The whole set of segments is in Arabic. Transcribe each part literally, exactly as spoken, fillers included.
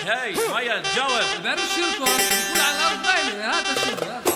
هاي ميا تجاوب. برش الكون يقول على الارض باينه. هات الشوف هات.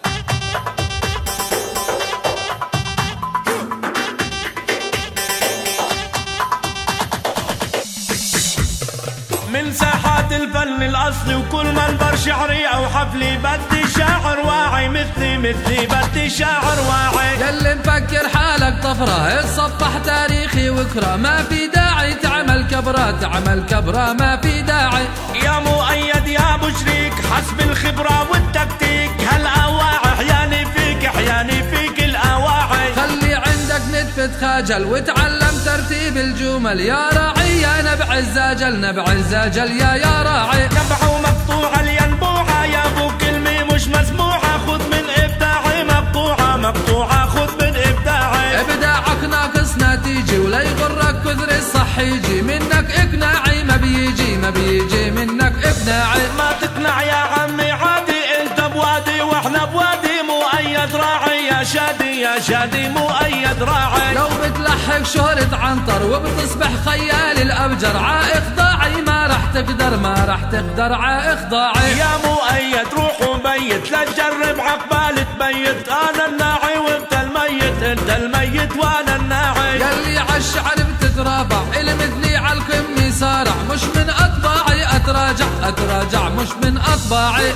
من ساحات الفن الأصلي وكل منبر شعري أو حفلي بدي شاعر واعي مثلي مثلي بدي شاعر واعي. ياللي مفكر حالك طفرة اتصفح تاريخي وكرة ما في داعي تعمل كبرة تعمل كبرة ما في داعي. يا مؤيد يا ابو شريك حسب الخبرة والتكتيك هالأواعي احياني فيك احياني فيك الأواعي. خلي عندك نتفة خجل وتعلم ترتيب الجمل يا راعي يا نبع الزاجل نبع الزاجل يا يا راعي. نبعه مقطوعة الينبوعة يا ابو كلمة مش مسموعة خذ من ابداعي مقطوعة مقطوعة خذ من ابداعي. ابداعك ناقص نتيجي ولا يغرك كثر الصح يجي منك اقناعي ما بيجي ما بيجي منك اقناعي. ما تقنع يا عمي عادي انت بوادي واحنا بوادي مؤيد راعي يا شادي يا شادي مؤيد راعي. لو بتلحق شهرة عنطر وبتصبح خيال الابجر عائق ضاعي ما راح تقدر ما راح تقدر عائق ضاعي. يا مؤيد روح وبيت لا تجرب عقبال تبيت انا الناعي وانت الميت انت الميت وانا الناعي. ياللي عالشعر بتترابع المثلي عالقمة صارع مش من اطباعي اتراجع اتراجع مش من اطباعي.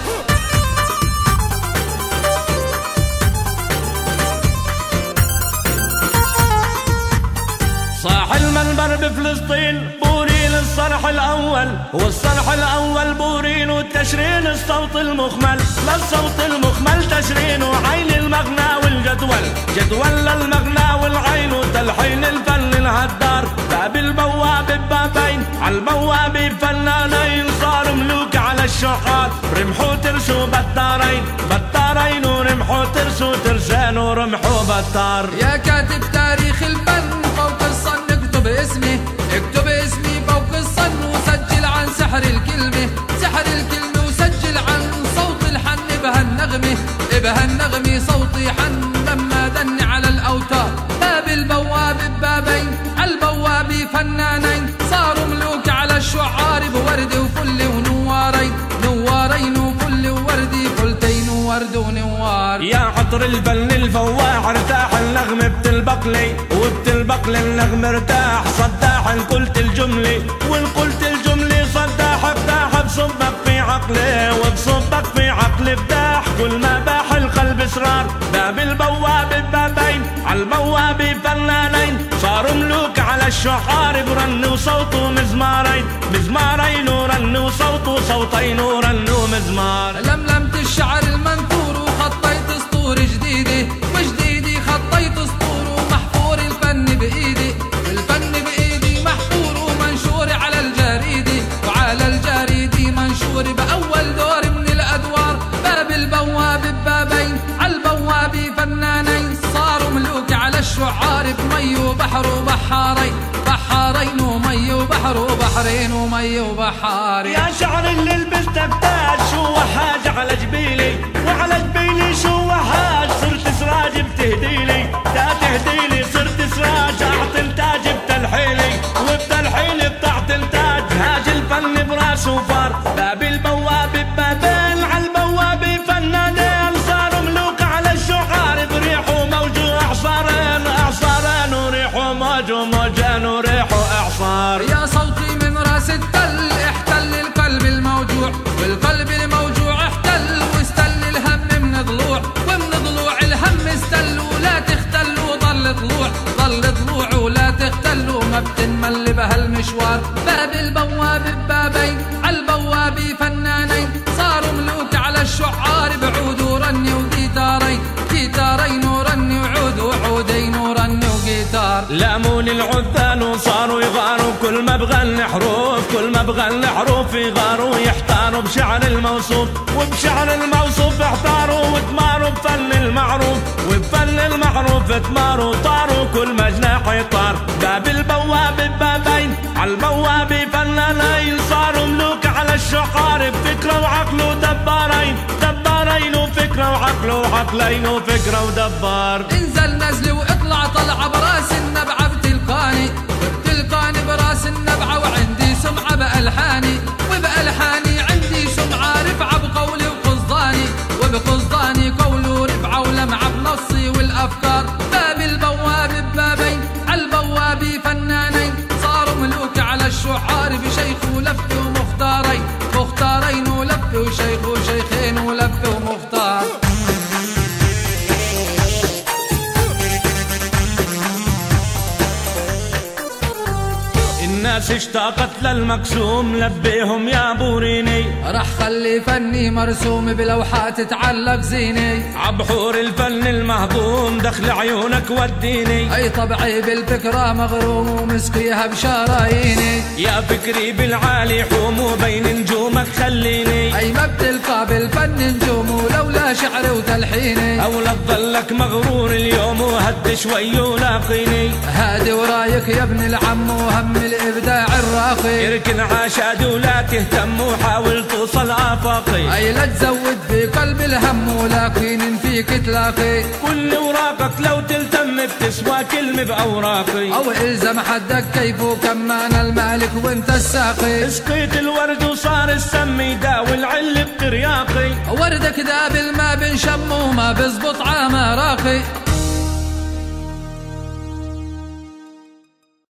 صاح المنبر بفلسطين بورين الصرح الأول والصرح الأول بورين والتشرين الصوت المخمل للصوت المخمل تشرين وعين المغنى والجدول جدول للمغنى والعين وتلحين الفن الهدار. باب البواب ببابين عالبواب فنانين صار ملوك على الشحات رمحوا ترسوا بطارين بطارين ورمحوا ترسوا ترسان ورمحوا بطار. يا كاتب تاريخ الفن فوق الصن اكتب اسمي اكتب اسمي فوق الصن وسجل عن سحر الكلمة سحر الكلمة وسجل عن صوت الحن بهالنغمة بهالنغمة صوتي حن لما دن على الأوتار. باب البواب ببابين عالبواب فنانين صاروا ملوك على الشعار بورد وفل ونوارين نوارين وفل ووردي فلتين وورد ونوار. يا عطر الفن الفواح ارتاح النغمة بتلبقلي وبتلبقلي النغمة ارتاح صداح ان قلت الجملة وان قلت الجملة صداح افتاح بصبك في عقلي وبصبك في عقلي افتاح كل ما باح القلب اسرار. باب البواب ببابين عالبواب فنانين صاروا ملوك على الشعار برنوا صوته مزمارين مزمارين ورنوا صوته صوتين ورنوا مزمار. لملمت الشعر المنثور وخطيت سطور جديدة وجديدي خطيت سطور ومحفور الفن بإيدي الفن بإيدي محفور ومنشور على الجريدة وعلى الجريدة منشور بأول دور من الأدوار. باب البواب ببابين عالبواب فنانين صاروا ملوك على الشعار بمي وبحر وبحارين بحارين ومي وبحر وبحرين ومي وبحار. يا شعر اللي لبستك تاج شو وحاج على جبيلي وعلى جبيلي شو وحاج صرت سراج بتهديلي تا تهديلي صرت سراج اعطي التاج بتلحيلي وبتلحيلي بتعطي التاج هاج الفن براس وفار. باب البواب ببابين عالبواب فنانين صاروا ملوك على الشعار بريح وموج واعصارين اعصارين وريح وموج وموجين وريح واعصار. يا صوتي من راس التل احتل القلب الموجوع والقلب الموجوع احتل واستل الهم من ضلوع ومن ضلوع الهم استل ولا تختل وضل ضلوع ضل ضلوع ولا تختل وما بتنمل بهالمشوار. باب البواب ببابين عالبواب فنانين صاروا ملوك على الشعار بعود ورني وجيتارين جيتارين ورني وعود وعودين ورني وجيتار. لامون العذال وصاروا يغاروا كل ما بغن حروف كل ما بغن حروف يغاروا يحتاروا بشعر الموصوف وبشعر الموصوف احتاروا وتماروا بفن المعروف وبفن المعروف تماروا طاروا كل ما جناح يطار. باب البواب ببابين عالبواب فنانين صاروا ملوك على الشعار بفكرة وعقل ودبارين دبارين وفكرة وعقل وعقلين وفكرة ودبار. انزل نزل واطلع طلع براس النبعة بتلقاني بتلقاني براس النبعة وعندي سمعة بألحاني وبألحاني شعار بشيخ ولف ومختارين مختارين ولف وشيخ وشيخين ولف ومختار. الناس اشتاقت للمقسوم لبيهم يا بوريني، راح خلي فني مرسوم بلوحات تعلق زيني، عبحور الفن المهضوم دخل عيونك وديني، اي طبعي بالفكرة مغروم ومسقيها بشراييني، يا فكري بالعالي حوم وبين نجومك خليني، اي ما بتلقى بالفن نجوم ولولا شعر وتلحيني، أولى تظلك مغرور اليوم وهد شوي ولاقيني، هادي ورايك يا ابن العم وهم الإبداع الراقي، اركن عشاد ولا تهتم وحاول توصل آفاقي، أي لا تزود في قلب الهم ولكن فيك تلاقي، كل وراقك لو تلتم بتسوى كلمة بأوراقي، أو إلزم حدك كيف وكمان المالك وانت الساقي، اسقيت الورد وصار السم يداوي العل بترياقي، وردك ذا بالما بنشم وما بزبط عام راقي.